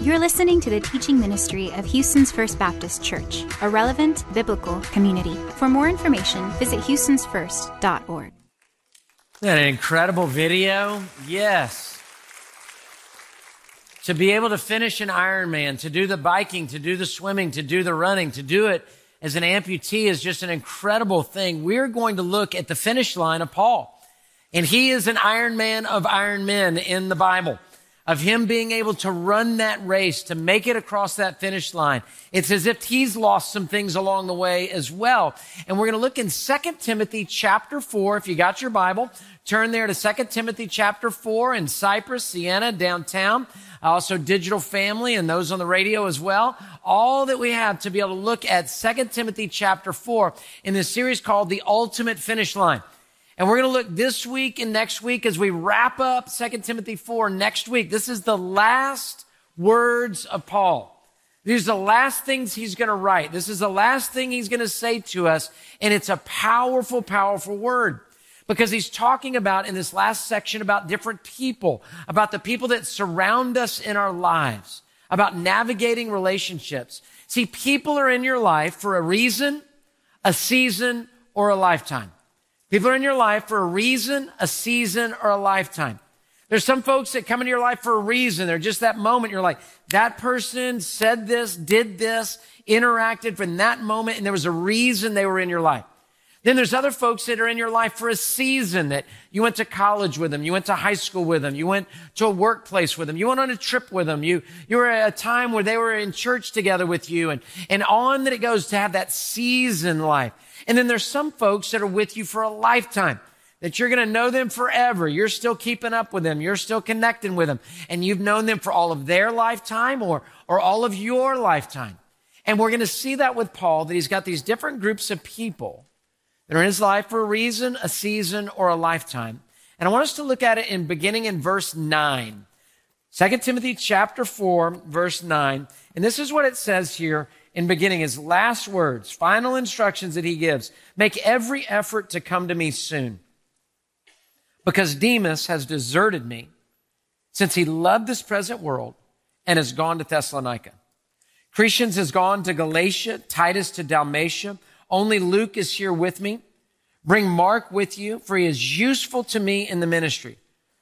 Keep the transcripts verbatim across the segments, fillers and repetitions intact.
You're listening to the teaching ministry of Houston's First Baptist Church, a relevant biblical community. For more information, visit houstons first dot org. Isn't that an incredible video? Yes. To be able to finish an Ironman, to do the biking, to do the swimming, to do the running, to do it as an amputee is just an incredible thing. We're going to look at the finish line of Paul. And he is an Ironman of Ironmen in the Bible, of him being able to run that race, to make it across that finish line. It's as if he's lost some things along the way as well. And we're going to look in Second Timothy chapter four. If you got your Bible, turn there to Second Timothy chapter four in Cypress, Siena, downtown. Also Digital Family and those on the radio as well. All that we have to be able to look at Second Timothy chapter four in this series called The Ultimate Finish Line. And we're going to look this week and next week as we wrap up Second Timothy four next week. This is the last words of Paul. These are the last things he's going to write. This is the last thing he's going to say to us. And it's a powerful, powerful word because he's talking about in this last section about different people, about the people that surround us in our lives, about navigating relationships. See, people are in your life for a reason, a season, or a lifetime. People are in your life for a reason, a season, or a lifetime. There's some folks that come into your life for a reason. They're just that moment. You're like, that person said this, did this, interacted from that moment, and there was a reason they were in your life. Then there's other folks that are in your life for a season, that you went to college with them, you went to high school with them, you went to a workplace with them, you went on a trip with them, you, you were at a time where they were in church together with you, and, and on that it goes to have that season life. And then there's some folks that are with you for a lifetime, that you're going to know them forever. You're still keeping up with them. You're still connecting with them. And you've known them for all of their lifetime or, or all of your lifetime. And we're going to see that with Paul, that he's got these different groups of people that are in his life for a reason, a season, or a lifetime. And I want us to look at it in beginning in verse nine. Second Timothy chapter four, verse nine. And this is what it says here in beginning, his last words, final instructions that he gives. Make every effort to come to me soon, because Demas has deserted me, since he loved this present world and has gone to Thessalonica. Crescens has gone to Galatia, Titus to Dalmatia. Only Luke is here with me. Bring Mark with you, for he is useful to me in the ministry.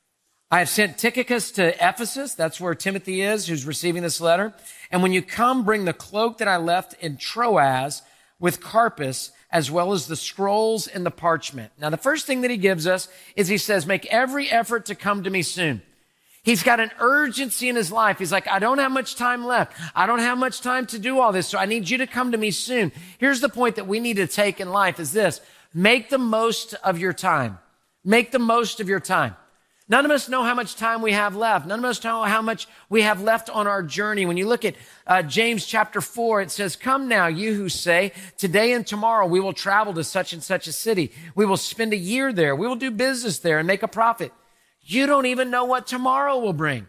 I have sent Tychicus to Ephesus. That's where Timothy is, who's receiving this letter. And when you come, bring the cloak that I left in Troas with Carpus, as well as the scrolls and the parchment. Now, the first thing that he gives us is he says, make every effort to come to me soon. He's got an urgency in his life. He's like, I don't have much time left. I don't have much time to do all this, so I need you to come to me soon. Here's the point that we need to take in life is this. Make the most of your time. Make the most of your time. None of us know how much time we have left. None of us know how much we have left on our journey. When you look at uh, James chapter four, it says, come now, you who say, today and tomorrow we will travel to such and such a city. We will spend a year there. We will do business there and make a profit. You don't even know what tomorrow will bring,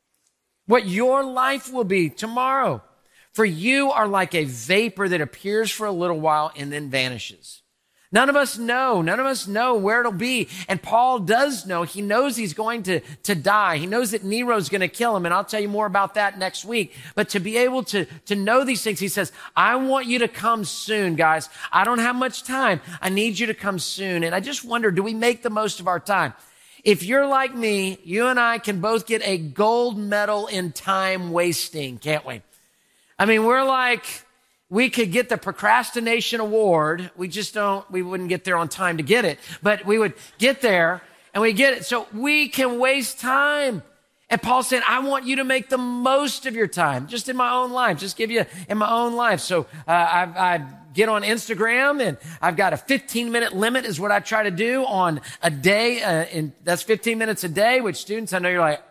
what your life will be tomorrow. For you are like a vapor that appears for a little while and then vanishes. None of us know. None of us know where it'll be. And Paul does know. He knows he's going to, to die. He knows that Nero's going to kill him. And I'll tell you more about that next week. But to be able to, to know these things, he says, I want you to come soon, guys. I don't have much time. I need you to come soon. And I just wonder, do we make the most of our time? If you're like me, you and I can both get a gold medal in time wasting, can't we? I mean, we're like, we could get the procrastination award. We just don't, we wouldn't get there on time to get it, but we would get there and we get it. So we can waste time. And Paul's saying, I want you to make the most of your time, just in my own life, just give you in my own life. So uh, I, I get on Instagram and I've got a fifteen minute limit is what I try to do on a day. Uh, and that's fifteen minutes a day, which students, I know you're like,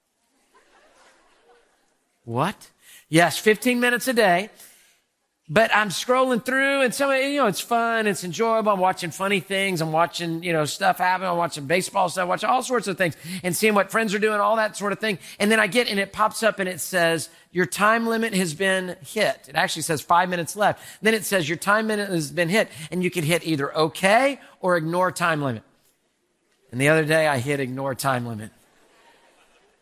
what? Yes, fifteen minutes a day. But I'm scrolling through and some, you know, it's fun. It's enjoyable. I'm watching funny things. I'm watching, you know, stuff happen. I'm watching baseball stuff, watching all sorts of things and seeing what friends are doing, all that sort of thing. And then I get, and it pops up and it says, your time limit has been hit. It actually says five minutes left. Then it says your time limit has been hit, and you can hit either okay or ignore time limit. And the other day I hit ignore time limit.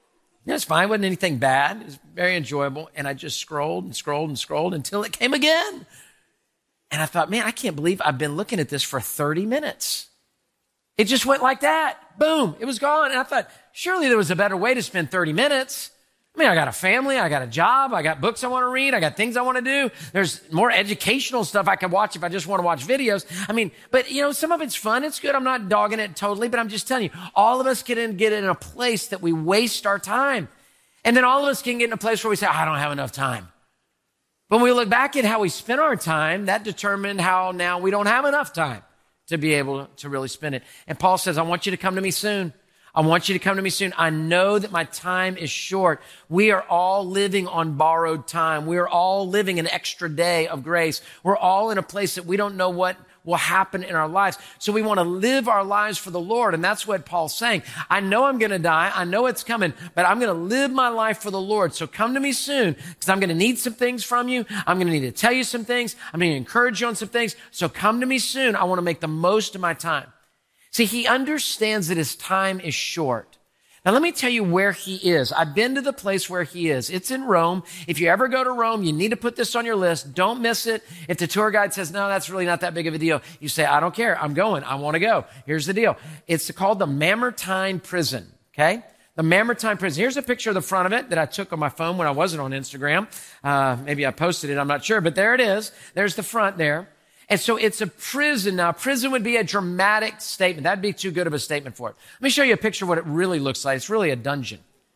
It was fine. It wasn't anything bad. It was very enjoyable. And I just scrolled and scrolled and scrolled until it came again. And I thought, man, I can't believe I've been looking at this for thirty minutes. It just went like that. Boom. It was gone. And I thought, surely there was a better way to spend thirty minutes. I mean, I got a family. I got a job. I got books I want to read. I got things I want to do. There's more educational stuff I could watch if I just want to watch videos. I mean, but you know, some of it's fun. It's good. I'm not dogging it totally, but I'm just telling you, all of us can get in a place that we waste our time. And then all of us can get in a place where we say, I don't have enough time. But when we look back at how we spent our time, that determined how now we don't have enough time to be able to really spend it. And Paul says, I want you to come to me soon. I want you to come to me soon. I know that my time is short. We are all living on borrowed time. We are all living an extra day of grace. We're all in a place that we don't know what will happen in our lives. So we want to live our lives for the Lord. And that's what Paul's saying. I know I'm going to die. I know it's coming, but I'm going to live my life for the Lord. So come to me soon because I'm going to need some things from you. I'm going to need to tell you some things. I'm going to encourage you on some things. So come to me soon. I want to make the most of my time. See, he understands that his time is short. Now, let me tell you where he is. I've been to the place where he is. It's in Rome. If you ever go to Rome, you need to put this on your list. Don't miss it. If the tour guide says, no, that's really not that big of a deal, you say, I don't care. I'm going. I want to go. Here's the deal. It's called the Mamertine Prison, okay? The Mamertine Prison. Here's a picture of the front of it that I took on my phone when I wasn't on Instagram. Uh, maybe I posted it. I'm not sure, but there it is. There's the front there. And so it's a prison. Now, prison would be a dramatic statement. That'd be too good of a statement for it. Let me show you a picture of what it really looks like. It's really a dungeon.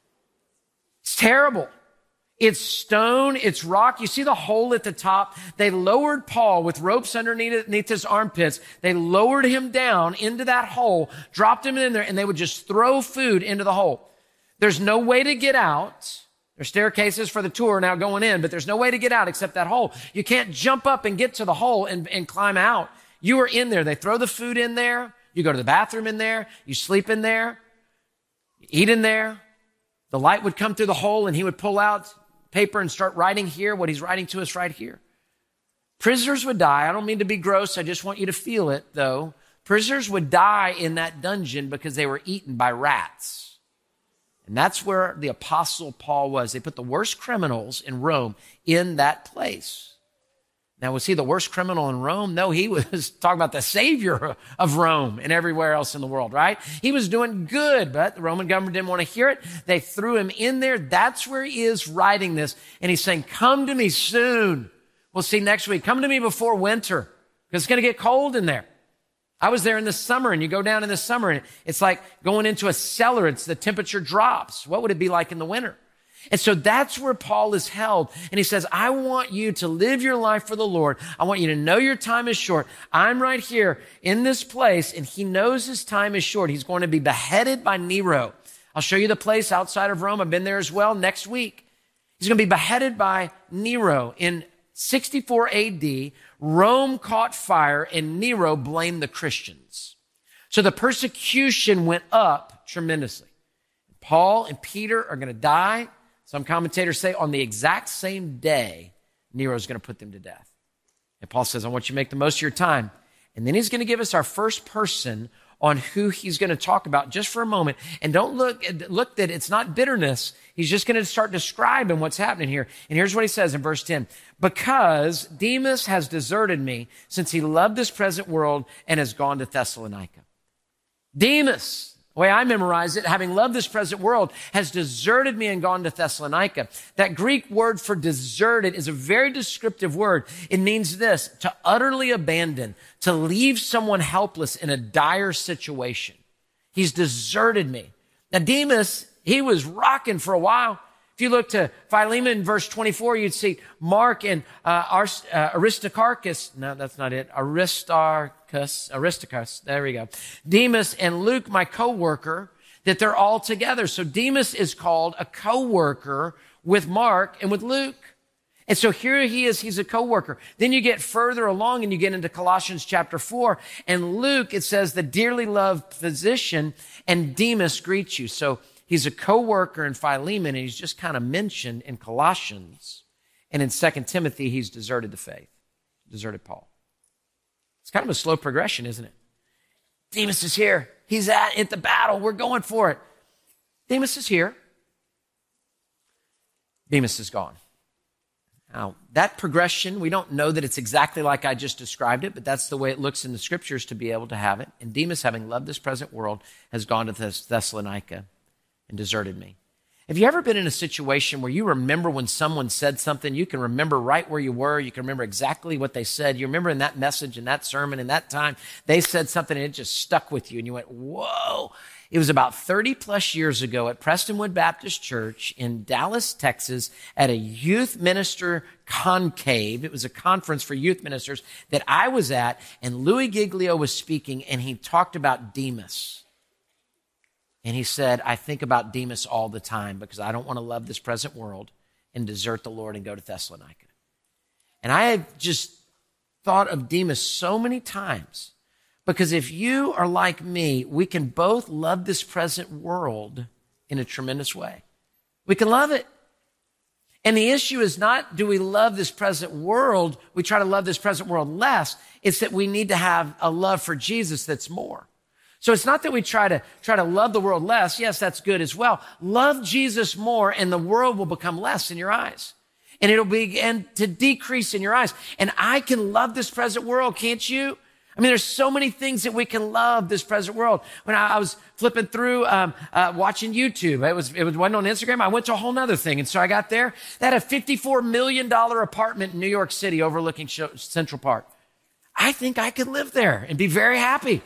It's terrible. It's stone. It's rock. You see the hole at the top? They lowered Paul with ropes underneath underneath his armpits. They lowered him down into that hole, dropped him in there, and they would just throw food into the hole. There's no way to get out. There's staircases for the tour now going in, but there's no way to get out except that hole. You can't jump up and get to the hole and, and climb out. You are in there. They throw the food in there. You go to the bathroom in there. You sleep in there. You eat in there. The light would come through the hole and he would pull out paper and start writing here what he's writing to us right here. Prisoners would die. I don't mean to be gross. I just want you to feel it, though. Prisoners would die in that dungeon because they were eaten by rats. And that's where the Apostle Paul was. They put the worst criminals in Rome in that place. Now, was he the worst criminal in Rome? No, he was talking about the Savior of Rome and everywhere else in the world, right? He was doing good, but the Roman government didn't want to hear it. They threw him in there. That's where he is writing this. And he's saying, come to me soon. We'll see next week. Come to me before winter because it's going to get cold in there. I was there in the summer, and you go down in the summer, and it's like going into a cellar. It's the temperature drops. What would it be like in the winter? And so that's where Paul is held. And he says, I want you to live your life for the Lord. I want you to know your time is short. I'm right here in this place, and he knows his time is short. He's going to be beheaded by Nero. I'll show you the place outside of Rome. I've been there as well next week. He's going to be beheaded by Nero in sixty-four A D. Rome caught fire and Nero blamed the Christians. So the persecution went up tremendously. Paul and Peter are going to die. Some commentators say on the exact same day, Nero's going to put them to death. And Paul says, I want you to make the most of your time. And then he's going to give us our first person on who he's going to talk about just for a moment. And don't look, look that it's not bitterness. He's just going to start describing what's happening here. And here's what he says in verse ten. Because Demas has deserted me since he loved this present world and has gone to Thessalonica. Demas, the way I memorize it, having loved this present world, has deserted me and gone to Thessalonica. That Greek word for deserted is a very descriptive word. It means this, to utterly abandon, to leave someone helpless in a dire situation. He's deserted me. Now, Demas, he was rocking for a while. If you look to Philemon, verse twenty-four, you'd see Mark and uh, Ars, uh, Aristarchus. No, that's not it. Aristarchus. Aristarchus. There we go. Demas and Luke, my co-worker, that they're all together. So Demas is called a co-worker with Mark and with Luke. And so here he is. He's a co-worker. Then you get further along and you get into Colossians chapter four. And Luke, it says, the dearly loved physician and Demas greet you. So he's a co-worker in Philemon, and he's just kind of mentioned in Colossians. And in Second Timothy, he's deserted the faith, deserted Paul. It's kind of a slow progression, isn't it? Demas is here. He's at, at the battle. We're going for it. Demas is here. Demas is gone. Now, that progression, we don't know that it's exactly like I just described it, but that's the way it looks in the scriptures to be able to have it. And Demas, having loved this present world, has gone to Thess- Thessalonica and deserted me. Have you ever been in a situation where you remember when someone said something, you can remember right where you were, you can remember exactly what they said, you remember in that message, in that sermon, in that time, they said something and it just stuck with you and you went, whoa. It was about thirty plus years ago at Prestonwood Baptist Church in Dallas, Texas, at a youth minister conclave. It was a conference for youth ministers that I was at, and Louis Giglio was speaking, and he talked about Demas. And he said, I think about Demas all the time because I don't want to love this present world and desert the Lord and go to Thessalonica. And I have just thought of Demas so many times because if you are like me, we can both love this present world in a tremendous way. We can love it. And the issue is not, do we love this present world? We try to love this present world less. It's that we need to have a love for Jesus that's more. So it's not that we try to try to love the world less. Yes, that's good as well. Love Jesus more and the world will become less in your eyes. And it'll begin to decrease in your eyes. And I can love this present world, can't you? I mean, there's so many things that we can love this present world. When I, I was flipping through, um, uh, watching YouTube, it was, it was, wasn't on Instagram. I went to a whole nother thing. And so I got there. They had a fifty-four million dollars apartment in New York City overlooking Central Park. I think I could live there and be very happy.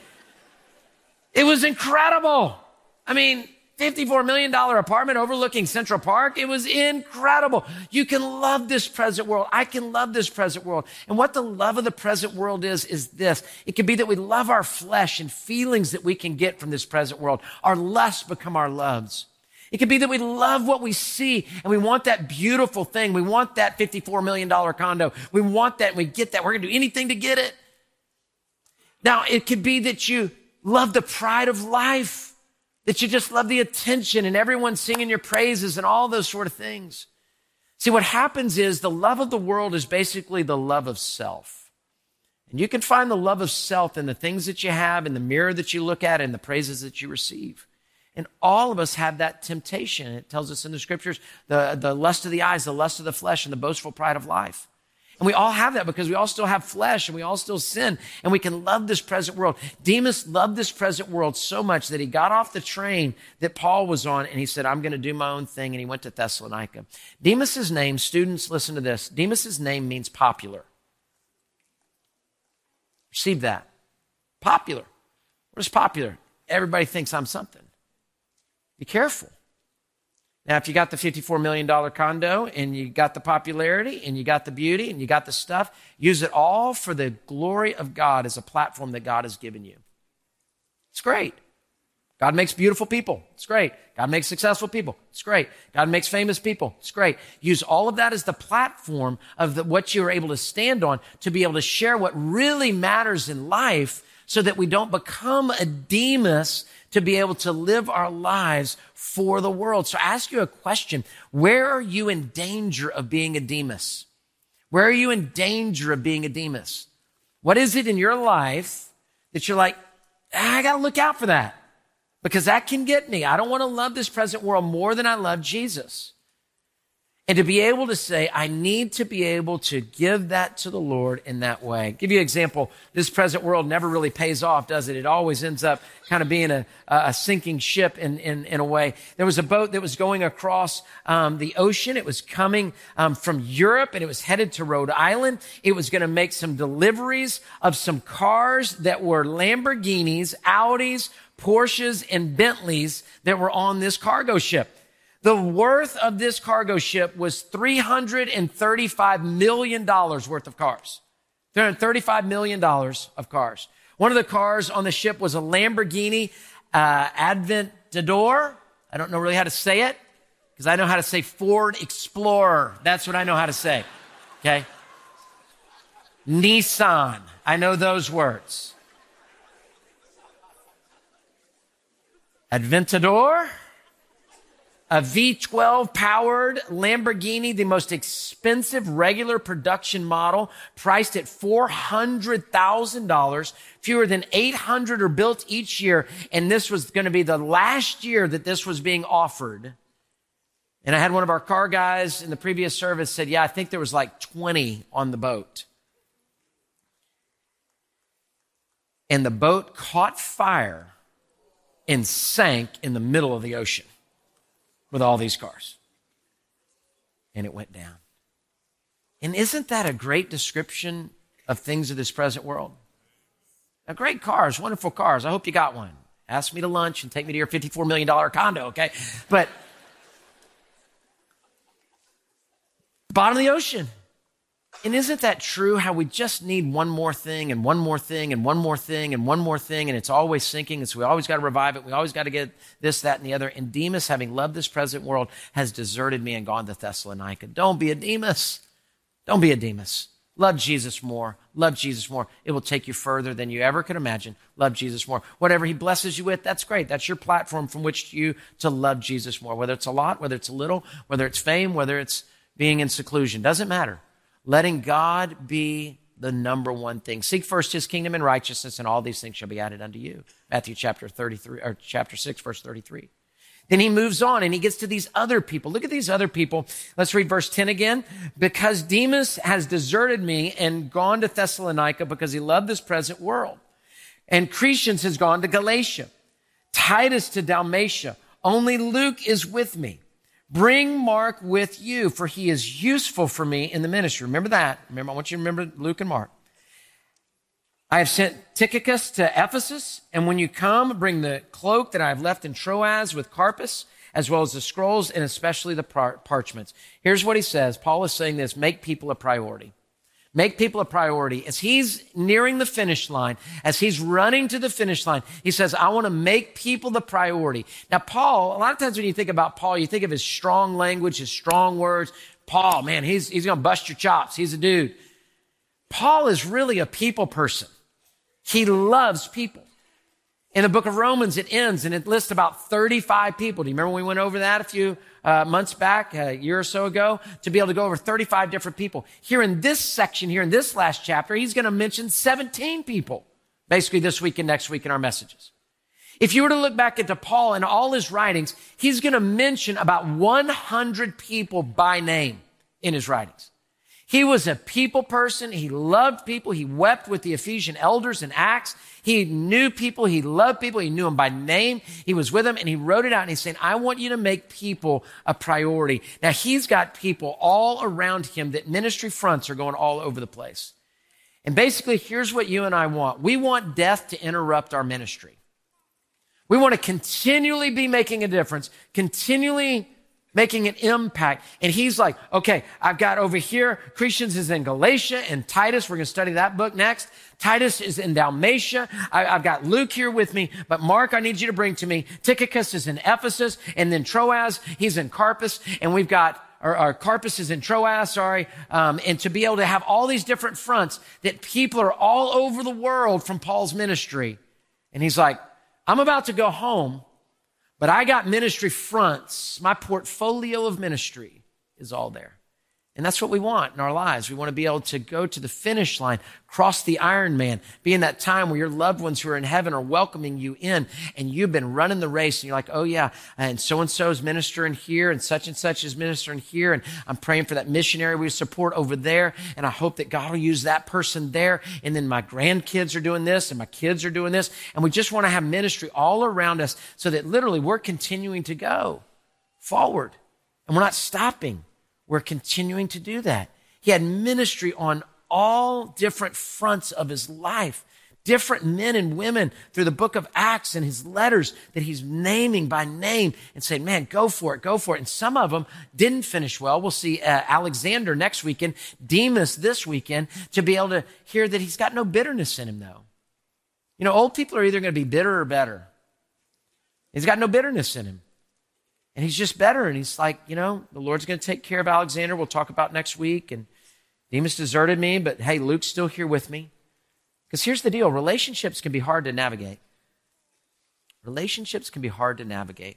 It was incredible. I mean, fifty-four million dollars apartment overlooking Central Park. It was incredible. You can love this present world. I can love this present world. And what the love of the present world is, is this. It could be that we love our flesh and feelings that we can get from this present world. Our lusts become our loves. It could be that we love what we see and we want that beautiful thing. We want that fifty-four million dollars condo. We want that and we get that. We're going to do anything to get it. Now, it could be that you love the pride of life, that you just love the attention and everyone singing your praises and all those sort of things. See, what happens is the love of the world is basically the love of self. And you can find the love of self in the things that you have, in the mirror that you look at, and the praises that you receive. And all of us have that temptation. It tells us in the scriptures, the, the lust of the eyes, the lust of the flesh, and the boastful pride of life. And we all have that because we all still have flesh and we all still sin and we can love this present world. Demas loved this present world so much that he got off the train that Paul was on and he said, I'm going to do my own thing. And he went to Thessalonica. Demas's name, students, listen to this. Demas's name means popular. Receive that. Popular. What is popular? Everybody thinks I'm something. Be careful. Now, if you got the fifty-four million dollars condo and you got the popularity and you got the beauty and you got the stuff, use it all for the glory of God as a platform that God has given you. It's great. God makes beautiful people. It's great. God makes successful people. It's great. God makes famous people. It's great. Use all of that as the platform of the, what you're able to stand on to be able to share what really matters in life so that we don't become a Demas to be able to live our lives for the world. So I ask you a question. Where are you in danger of being a Demas? Where are you in danger of being a Demas? What is it in your life that you're like, ah, I got to look out for that because that can get me. I don't want to love this present world more than I love Jesus. And to be able to say, I need to be able to give that to the Lord in that way. I'll give you an example. This present world never really pays off, does it? It always ends up kind of being a, a sinking ship in, in, in a way. There was a boat that was going across um, the ocean. It was coming um, from Europe, and it was headed to Rhode Island. It was going to make some deliveries of some cars that were Lamborghinis, Audis, Porsches, and Bentleys that were on this cargo ship. The worth of this cargo ship was three hundred thirty-five million dollars worth of cars. three hundred thirty-five million dollars of cars. One of the cars on the ship was a Lamborghini uh, Aventador. I don't know really how to say it because I know how to say Ford Explorer. That's what I know how to say. Okay. Nissan. I know those words. Aventador. A V twelve powered Lamborghini, the most expensive regular production model, priced at four hundred thousand dollars. Fewer than eight hundred are built each year. And this was going to be the last year that this was being offered. And I had one of our car guys in the previous service said, yeah, I think there was like twenty on the boat. And the boat caught fire and sank in the middle of the ocean with all these cars. And it went down. And isn't that a great description of things of this present world? Now, great cars, wonderful cars. I hope you got one. Ask me to lunch and take me to your fifty-four million dollars condo, okay? But bottom of the ocean. And isn't that true how we just need one more thing and one more thing and one more thing and one more thing, and it's always sinking, and so we always got to revive it. We always got to get this, that, and the other. And Demas, having loved this present world, has deserted me and gone to Thessalonica. Don't be a Demas. Don't be a Demas. Love Jesus more. Love Jesus more. It will take you further than you ever could imagine. Love Jesus more. Whatever he blesses you with, that's great. That's your platform from which you to love Jesus more. Whether it's a lot, whether it's a little, whether it's fame, whether it's being in seclusion. Doesn't matter. Letting God be the number one thing. Seek first his kingdom and righteousness, and all these things shall be added unto you. Matthew chapter thirty-three, or chapter six, verse thirty-three. Then he moves on and he gets to these other people. Look at these other people. Let's read verse ten again. Because Demas has deserted me and gone to Thessalonica because he loved this present world. And Crescens has gone to Galatia. Titus to Dalmatia. Only Luke is with me. Bring Mark with you, for he is useful for me in the ministry. Remember that. Remember, I want you to remember Luke and Mark. I have sent Tychicus to Ephesus, and when you come, bring the cloak that I have left in Troas with Carpus, as well as the scrolls and especially the par- parchments. Here's what he says. Paul is saying this: make people a priority. Make people a priority. As he's nearing the finish line, as he's running to the finish line, he says, I want to make people the priority. Now, Paul, a lot of times when you think about Paul, you think of his strong language, his strong words. Paul, man, he's, he's going to bust your chops. He's a dude. Paul is really a people person. He loves people. In the book of Romans, it ends and it lists about thirty-five people. Do you remember when we went over that a few uh, months back, a year or so ago, to be able to go over thirty-five different people? Here in this section, here in this last chapter, he's going to mention seventeen people, basically this week and next week in our messages. If you were to look back into Paul and all his writings, he's going to mention about one hundred people by name in his writings. He was a people person. He loved people. He wept with the Ephesian elders in Acts. He knew people. He loved people. He knew them by name. He was with them, and he wrote it out, and he's saying, I want you to make people a priority. Now, he's got people all around him that ministry fronts are going all over the place. And basically, here's what you and I want. We want death to interrupt our ministry. We want to continually be making a difference, continually making an impact. And he's like, okay, I've got over here, Crescens is in Galatia and Titus. We're going to study that book next. Titus is in Dalmatia. I, I've got Luke here with me, but Mark, I need you to bring to me. Tychicus is in Ephesus, and then Troas, he's in Carpus, and we've got, or, or Carpus is in Troas, sorry. Um, and to be able to have all these different fronts that people are all over the world from Paul's ministry. And he's like, I'm about to go home, but I got ministry fronts. My portfolio of ministry is all there. And that's what we want in our lives. We want to be able to go to the finish line, cross the Ironman, be in that time where your loved ones who are in heaven are welcoming you in, and you've been running the race, and you're like, oh yeah, and so-and-so is ministering here, and such and such is ministering here, and I'm praying for that missionary we support over there, and I hope that God will use that person there, and then my grandkids are doing this, and my kids are doing this, and we just want to have ministry all around us so that literally we're continuing to go forward, and we're not stopping. We're continuing to do that. He had ministry on all different fronts of his life. Different men and women through the book of Acts and his letters that he's naming by name and saying, man, go for it, go for it. And some of them didn't finish well. We'll see uh, Alexander next weekend, Demas this weekend, to be able to hear that he's got no bitterness in him, though. You know, old people are either going to be bitter or better. He's got no bitterness in him. And he's just better. And he's like, you know, the Lord's going to take care of Alexander. We'll talk about next week. And Demas deserted me, but hey, Luke's still here with me. Because here's the deal. Relationships can be hard to navigate. Relationships can be hard to navigate.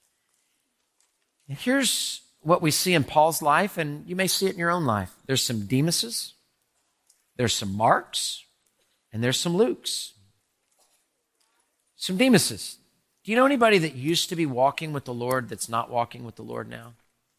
And here's what we see in Paul's life, and you may see it in your own life. There's some Demases, there's some Marks, and there's some Lukes. Some Demases. Do you know anybody that used to be walking with the Lord that's not walking with the Lord now?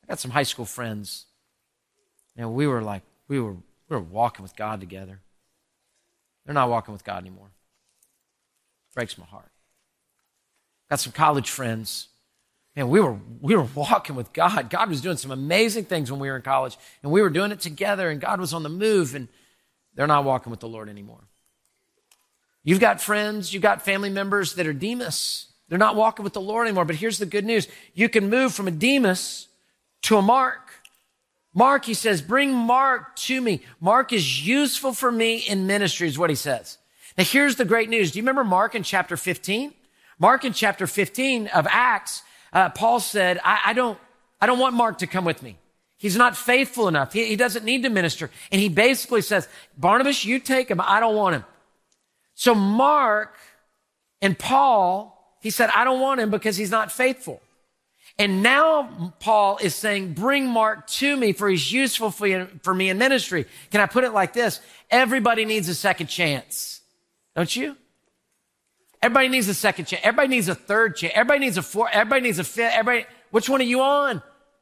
I got some high school friends. And we were like, we were, we were walking with God together. They're not walking with God anymore. Breaks my heart. Got some college friends. Man, we were, we were walking with God. God was doing some amazing things when we were in college, and we were doing it together, and God was on the move, and they're not walking with the Lord anymore. You've got friends, you've got family members that are Demas. They're not walking with the Lord anymore, but here's the good news. You can move from a Demas to a Mark. Mark, he says, bring Mark to me. Mark is useful for me in ministry, is what he says. Now, here's the great news. Do you remember Mark in chapter fifteen? Mark in chapter fifteen of Acts, uh, Paul said, I, I don't, I don't want Mark to come with me. He's not faithful enough. He, he doesn't need to minister. And he basically says, Barnabas, you take him. I don't want him. So Mark and Paul, he said, I don't want him because he's not faithful. And now Paul is saying, bring Mark to me for he's useful for, for me in ministry. Can I put it like this? Everybody needs a second chance. Don't you? Everybody needs a second chance. Everybody needs a third chance. Everybody needs a fourth. Everybody needs a fifth. Everybody, which one are you on?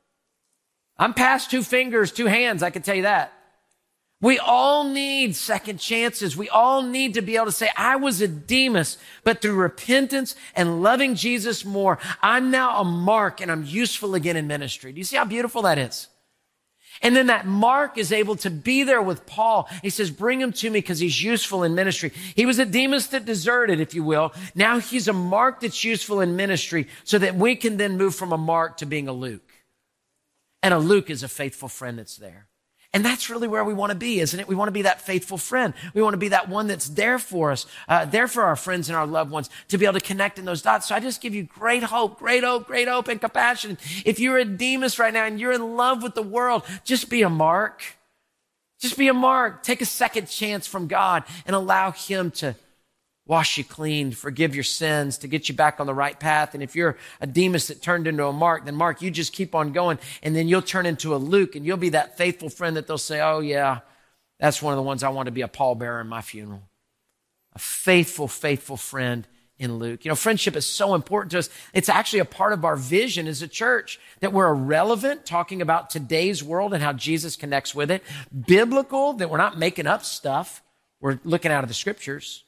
I'm past two fingers, two hands. I can tell you that. We all need second chances. We all need to be able to say, I was a Demas, but through repentance and loving Jesus more, I'm now a Mark and I'm useful again in ministry. Do you see how beautiful that is? And then that Mark is able to be there with Paul. He says, bring him to me because he's useful in ministry. He was a Demas that deserted, if you will. Now he's a Mark that's useful in ministry so that we can then move from a Mark to being a Luke. And a Luke is a faithful friend that's there. And that's really where we want to be, isn't it? We want to be that faithful friend. We want to be that one that's there for us, uh, there for our friends and our loved ones to be able to connect in those dots. So I just give you great hope, great hope, great hope and compassion. If you're a Demas right now and you're in love with the world, just be a Mark. Just be a Mark. Take a second chance from God and allow him to wash you clean, forgive your sins, to get you back on the right path. And if you're a Demas that turned into a Mark, then Mark, you just keep on going, and then you'll turn into a Luke, and you'll be that faithful friend that they'll say, oh yeah, that's one of the ones I want to be a pallbearer in my funeral. A faithful, faithful friend in Luke. You know, friendship is so important to us. It's actually a part of our vision as a church, that we're irrelevant, talking about today's world and how Jesus connects with it. Biblical, that we're not making up stuff. We're looking out of the scriptures.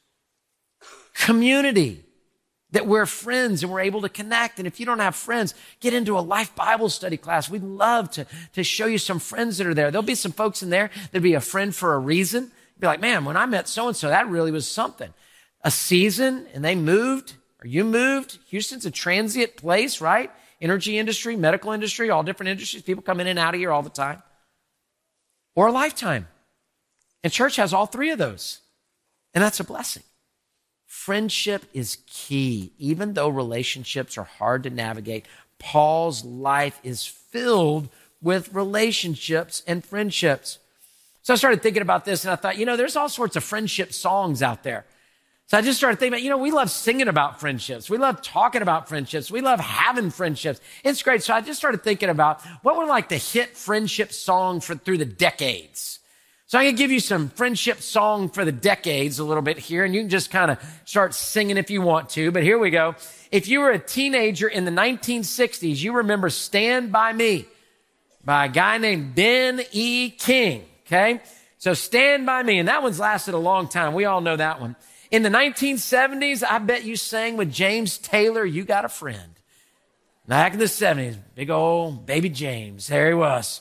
Community, that we're friends and we're able to connect. And if you don't have friends, get into a Life Bible study class. We'd love to, to show you some friends that are there. There'll be some folks in there that'll be a friend for a reason. Be like, man, when I met so-and-so, that really was something. A season, and they moved, or you moved. Houston's a transient place, right? Energy industry, medical industry, all different industries. People come in and out of here all the time. Or a lifetime. And church has all three of those. And that's a blessing. Friendship is key. Even though relationships are hard to navigate, Paul's life is filled with relationships and friendships. So I started thinking about this, and I thought, you know, there's all sorts of friendship songs out there. So I just started thinking about, you know, we love singing about friendships. We love talking about friendships. We love having friendships. It's great. So I just started thinking about what were like the hit friendship song for through the decades. So I'm going to give you some friendship song for the decades a little bit here, and you can just kind of start singing if you want to, but here we go. If you were a teenager in the nineteen sixties, you remember Stand By Me by a guy named Ben E. King, okay? So Stand By Me, and that one's lasted a long time. We all know that one. In the nineteen seventies, I bet you sang with James Taylor, You Got a Friend. Back in the seventies, big old baby James, there he was.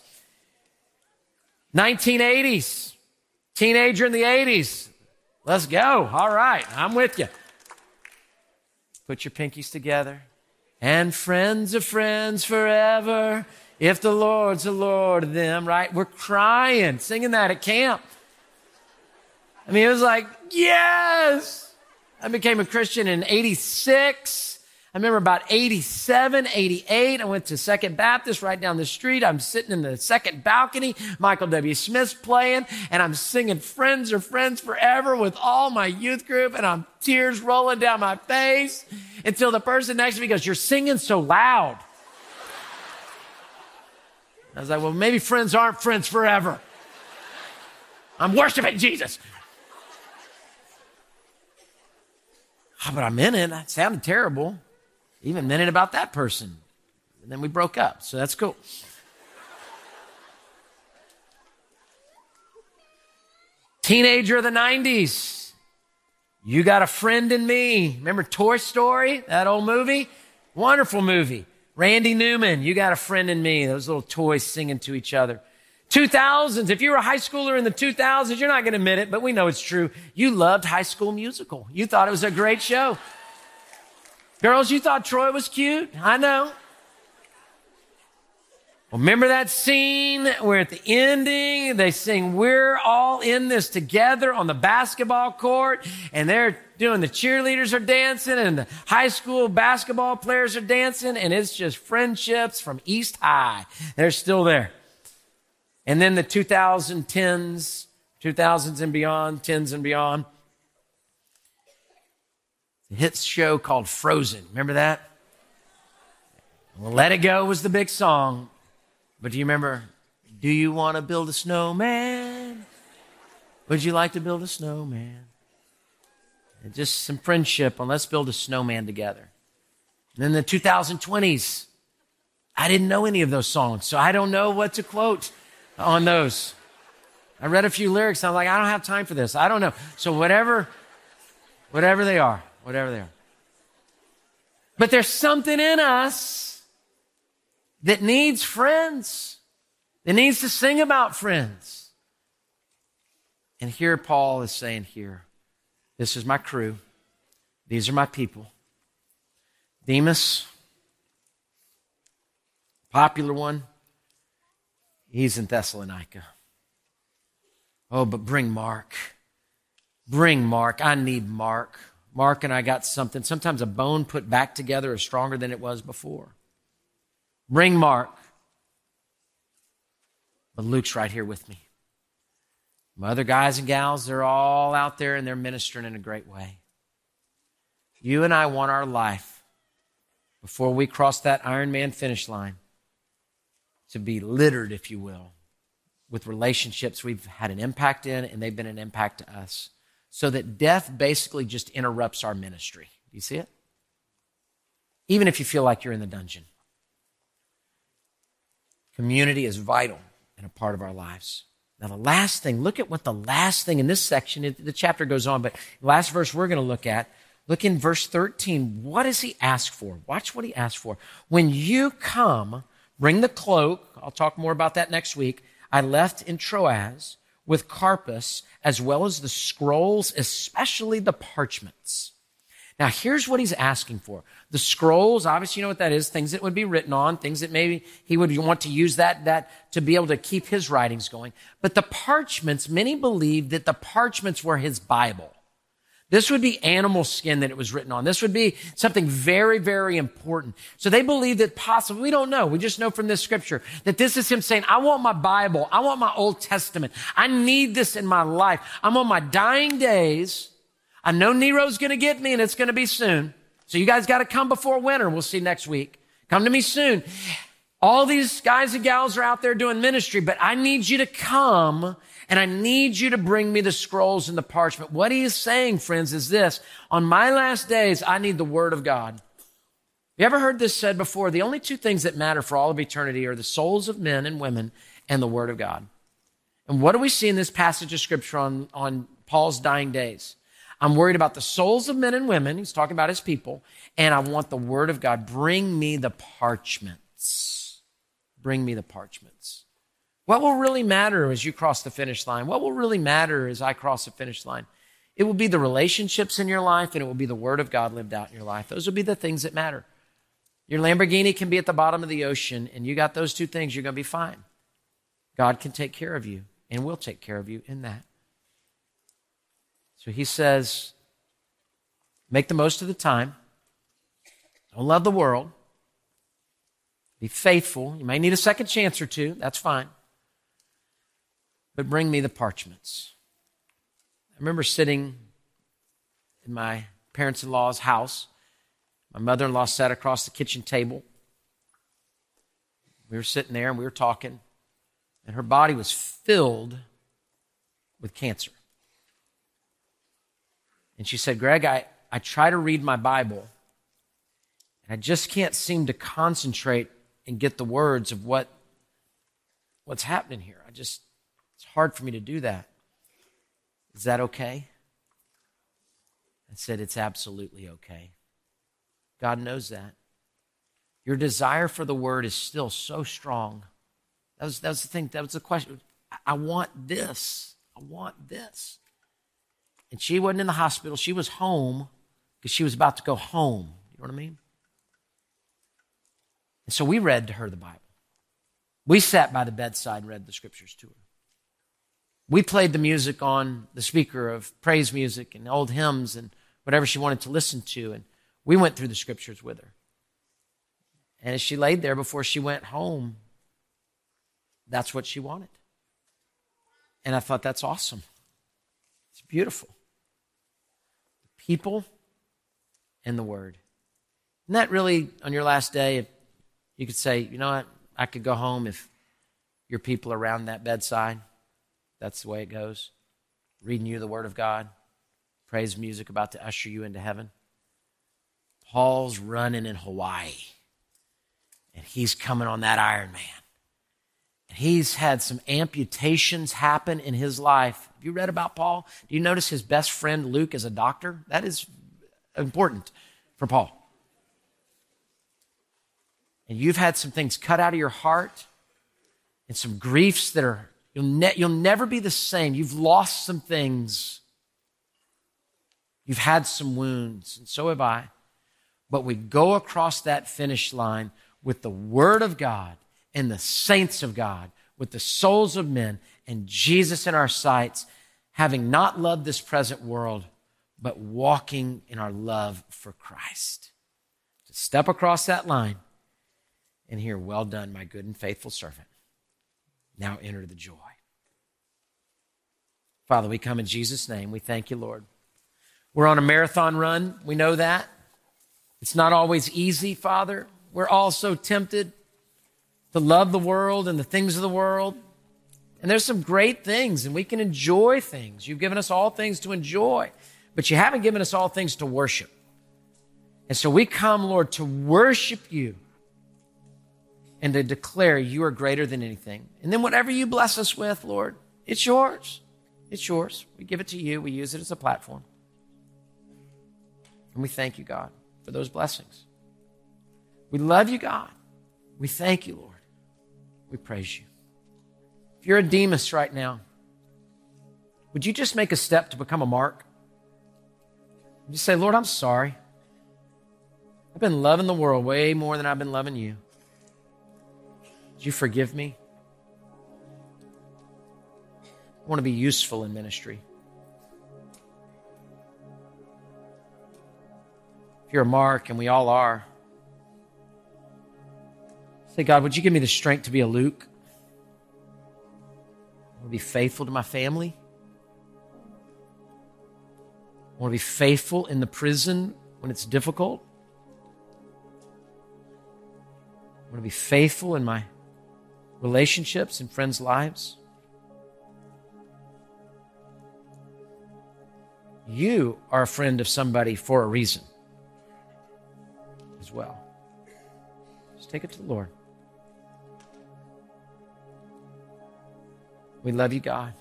nineteen eighties, teenager in the eighties. Let's go. All right, I'm with you. Put your pinkies together. And friends are friends forever if the Lord's the Lord of them, right? We're crying, singing that at camp. I mean, it was like, yes! I became a Christian in eighty-six. I remember about eighty-seven, eighty-eight, I went to Second Baptist right down the street. I'm sitting in the second balcony. Michael W. Smith's playing, and I'm singing Friends Are Friends Forever with all my youth group, and I'm tears rolling down my face until the person next to me goes, you're singing so loud. I was like, well, maybe friends aren't friends forever. I'm worshiping Jesus. Oh, but I'm in it. That sounded terrible. Even meant it about that person. And then we broke up, so that's cool. Teenager of the nineties, You Got a Friend in Me. Remember Toy Story, that old movie? Wonderful movie. Randy Newman, You Got a Friend in Me. Those little toys singing to each other. two thousands, if you were a high schooler in the two thousands, you're not going to admit it, but we know it's true. You loved High School Musical. You thought it was a great show. Girls, you thought Troy was cute. I know. Well, remember that scene where at the ending, they sing, "We're all in this together" on the basketball court, and they're doing, the cheerleaders are dancing, and the high school basketball players are dancing, and it's just friendships from East High. They're still there. And then the twenty tens, two thousands and beyond, tens and beyond, the hit show called Frozen. Remember that? Well, Let It Go was the big song. But do you remember, do you want to build a snowman? Would you like to build a snowman? And just some friendship on let's build a snowman together. And then the two thousand twenties, I didn't know any of those songs, so I don't know what to quote on those. I read a few lyrics, and I'm like, I don't have time for this. I don't know. So whatever, whatever they are, whatever they are. But there's something in us that needs friends, that needs to sing about friends. And here Paul is saying here, this is my crew. These are my people. Demas, popular one, he's in Thessalonica. Oh, but bring Mark. Bring Mark. I need Mark. Mark and I got something. Sometimes a bone put back together is stronger than it was before. Bring Mark. But Luke's right here with me. My other guys and gals, they're all out there and they're ministering in a great way. You and I want our life, before we cross that Ironman finish line, to be littered, if you will, with relationships we've had an impact in and they've been an impact to us, so that death basically just interrupts our ministry. Do you see it? Even if you feel like you're in the dungeon. Community is vital and a part of our lives. Now, the last thing, look at what the last thing in this section, it, the chapter goes on, but the last verse we're going to look at, look in verse thirteen. What does he ask for? Watch what he asked for. When you come, bring the cloak. I'll talk more about that next week. I left in Troas with Carpus, as well as the scrolls, especially the parchments. Now, here's what he's asking for. The scrolls, obviously, you know what that is, things that would be written on, things that maybe he would want to use that, that to be able to keep his writings going. But the parchments, many believed that the parchments were his Bible. This would be animal skin that it was written on. This would be something very, very important. So they believe that possibly, we don't know, we just know from this scripture, that this is him saying, I want my Bible, I want my Old Testament. I need this in my life. I'm on my dying days. I know Nero's going to get me, and it's going to be soon. So you guys got to come before winter. We'll see next week. Come to me soon. All these guys and gals are out there doing ministry, but I need you to come, and I need you to bring me the scrolls and the parchment. What he is saying, friends, is this. On my last days, I need the Word of God. You ever heard this said before? The only two things that matter for all of eternity are the souls of men and women and the Word of God. And what do we see in this passage of Scripture on, on Paul's dying days? I'm worried about the souls of men and women. He's talking about his people. And I want the Word of God. Bring me the parchments. Bring me the parchments. What will really matter as you cross the finish line? What will really matter as I cross the finish line? It will be the relationships in your life, and it will be the Word of God lived out in your life. Those will be the things that matter. Your Lamborghini can be at the bottom of the ocean, and you got those two things, you're going to be fine. God can take care of you, and will take care of you in that. So he says, make the most of the time. Don't love the world. Be faithful. You may need a second chance or two. That's fine. But bring me the parchments. I remember sitting in my parents-in-law's house. My mother-in-law sat across the kitchen table. We were sitting there and we were talking. And her body was filled with cancer. And she said, Greg, I, I try to read my Bible, and I just can't seem to concentrate and get the words of what what's happening here. I just, it's hard for me to do that. Is that okay? I said, it's absolutely okay. God knows that. Your desire for the word is still so strong. That was, that was the thing. That was the question. I, I want this. I want this. And she wasn't in the hospital. She was home because she was about to go home. You know what I mean? And so we read to her the Bible. We sat by the bedside and read the scriptures to her. We played the music on the speaker of praise music and old hymns and whatever she wanted to listen to. And we went through the scriptures with her. And as she laid there before she went home, that's what she wanted. And I thought, that's awesome. It's beautiful. The people and the word. Isn't that really, on your last day, if you could say, you know what, I could go home if your people are around that bedside. That's the way it goes. Reading you the word of God. Praise music about to usher you into heaven. Paul's running in Hawaii. And he's coming on that Ironman. And he's had some amputations happen in his life. Have you read about Paul? Do you notice his best friend Luke is a doctor? That is important for Paul. And you've had some things cut out of your heart and some griefs that are, you'll, ne- you'll never be the same. You've lost some things. You've had some wounds, and so have I. But we go across that finish line with the Word of God and the saints of God, with the souls of men and Jesus in our sights, having not loved this present world, but walking in our love for Christ. To step across that line and hear, well done, my good and faithful servant. Now enter the joy. Father, we come in Jesus' name. We thank you, Lord. We're on a marathon run. We know that. It's not always easy, Father. We're all so tempted to love the world and the things of the world. And there's some great things, and we can enjoy things. You've given us all things to enjoy, but you haven't given us all things to worship. And so we come, Lord, to worship you and to declare you are greater than anything. And then whatever you bless us with, Lord, it's yours. It's yours. We give it to you. We use it as a platform. And we thank you, God, for those blessings. We love you, God. We thank you, Lord. We praise you. If you're a Demas right now, would you just make a step to become a Mark? Just say, Lord, I'm sorry. I've been loving the world way more than I've been loving you. Would you forgive me? I want to be useful in ministry. If you're a Mark, and we all are, say, God, would you give me the strength to be a Luke? I want to be faithful to my family. I want to be faithful in the prison when it's difficult. I want to be faithful in my relationships and friends' lives. You are a friend of somebody for a reason as well. Just take it to the Lord. We love you, God.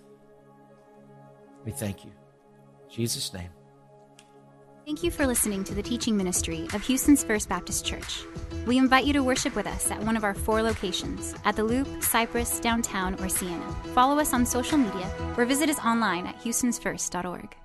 We thank you. In Jesus' name. Thank you for listening to the teaching ministry of Houston's First Baptist Church. We invite you to worship with us at one of our four locations, at the Loop, Cypress, Downtown, or Sienna. Follow us on social media or visit us online at houstons first dot org.